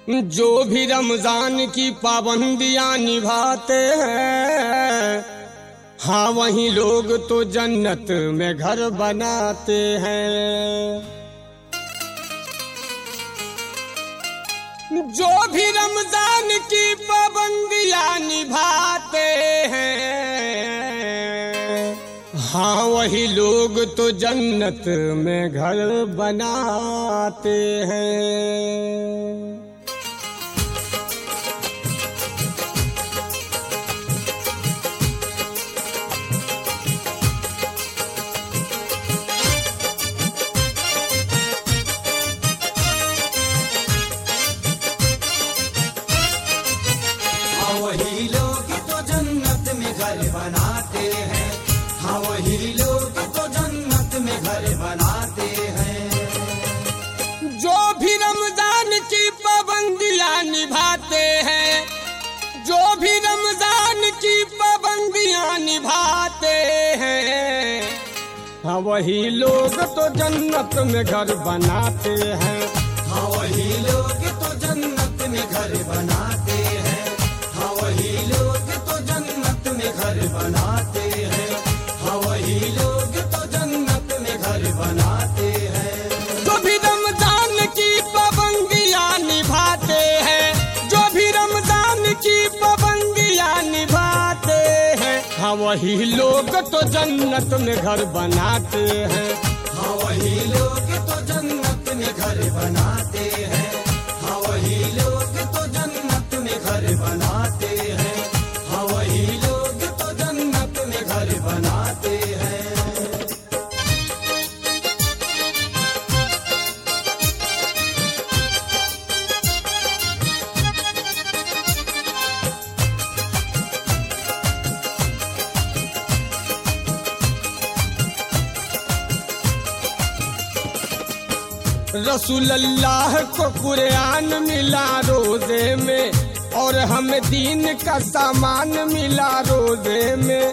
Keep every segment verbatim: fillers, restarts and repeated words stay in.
जो भी रमजान की पाबंदियां निभाते हैं, हाँ वही लोग तो जन्नत में घर बनाते हैं। जो भी रमजान की पाबंदियां निभाते हैं, हाँ वही लोग तो जन्नत में घर बनाते हैं। वही लोग तो जन्नत में घर बनाते हैं, हाँ वही लोग तो जन्नत में घर बनाते हैं। जो भी रमजान की पाबंदियां निभाते हैं, जो भी रमजान की पाबंदियां निभाते हैं, हाँ वही लोग तो जन्नत में घर बनाते हैं। हाँ वही लोग तो जन्नत में घर बनाते हैं, हाँ वही लोग तो जन्नत में घर बनाते हैं, हाँ वही लोग तो जन्नत में घर बनाते हैं। जो भी रमजान की पाबंदियां निभाते हैं, जो भी रमजान की पाबंदियां निभाते हैं, हाँ वही लोग तो जन्नत में घर बनाते हैं। हाँ वही लोग तो जन्नत में घर बनाते हैं, हाँ वही लोग तो जन्नत में घर बनाते हैं, हाँ वही लोग तो जन्नत में घर बनाते हैं। रसूल अल्लाह को कुरान मिला रोजे में, और हमें दीन का सामान मिला रोजे में।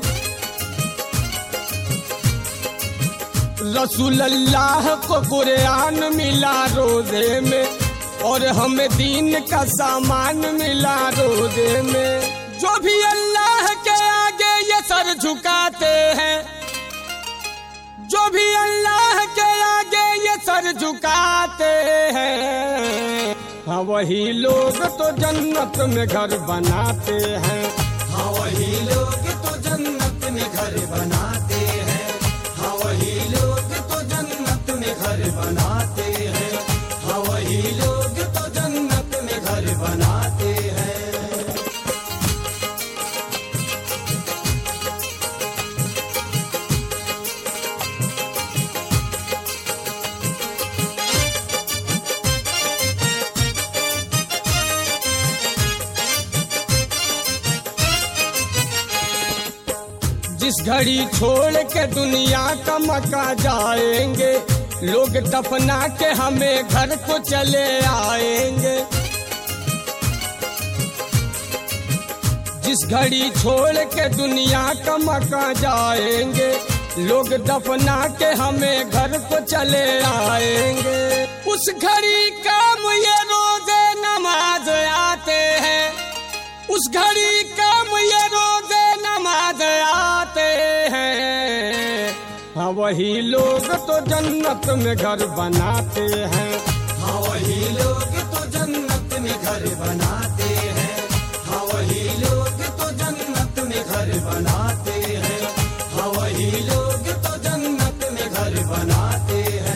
रसूल अल्लाह को कुरान मिला रोजे में, और हमें दीन का सामान मिला रोजे में। जो भी अल्लाह के आगे ये सर झुकाते हैं, जो भी अल्लाह के आगे ये सर झुकाते हैं, हाँ वही लोग तो जन्नत में घर बनाते हैं। हाँ वही लोग तो जन्नत में घर बनाते हैं, हाँ वही लोग तो जन्नत में घर बनाते हैं, हाँ वही लोग तो जन्नत में घर बनाते हैं। जिस घड़ी छोड़ के दुनिया का मका जाएंगे, लोग दफना के हमें घर को चले आएंगे। जिस घड़ी छोड़ के दुनिया का मका जाएंगे, लोग दफना के हमें घर को चले आएंगे। उस घड़ी काम ये रोजे नमाज आते हैं, उस घड़ी काम ये रोजे नमाज आते हैं, हाँ वही लोग तो जन्नत में घर बनाते हैं। हाँ वही लोग तो जन्नत में घर बनाते हैं, हाँ वही लोग तो जन्नत में घर बनाते हैं, हाँ वही लोग तो जन्नत में घर बनाते हैं।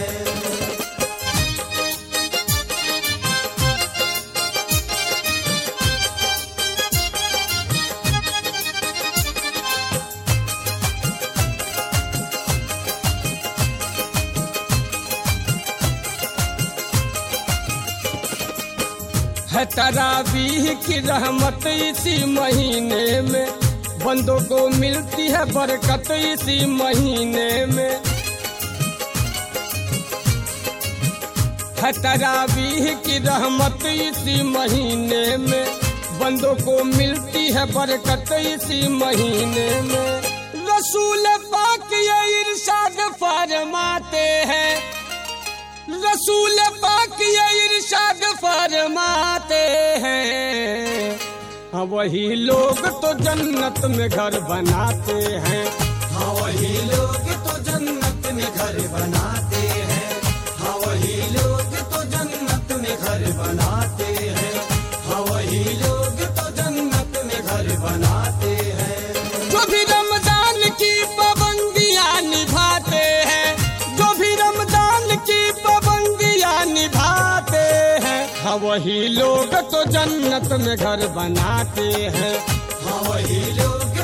है तरावीह की रहमत इसी महीने में, बंदों को मिलती है बरकत इसी महीने में। है तरावीह की रहमत इसी महीने में, बंदों को मिलती है बरकत इसी महीने में। रसूल पाक ये इरशाद फरमाते हैं, रसूल पाक ये इरशाद फरमाते हैं, हाँ वही लोग तो जन्नत में घर बनाते हैं। हाँ वही लोग तो जन्नत में घर बनाते हैं। हाँ वही लोग तो जन्नत में घर बनाते हैं। हाँ वही लोग तो जन्नत में घर बनाते हैं। जो भी रमजान की पाबंदियां निभाते हैं, जो भी रमजान की पाबंदियां निभाते हैं, हाँ वही लोग तो जन्नत में घर बनाते हैं। हाँ वही लोग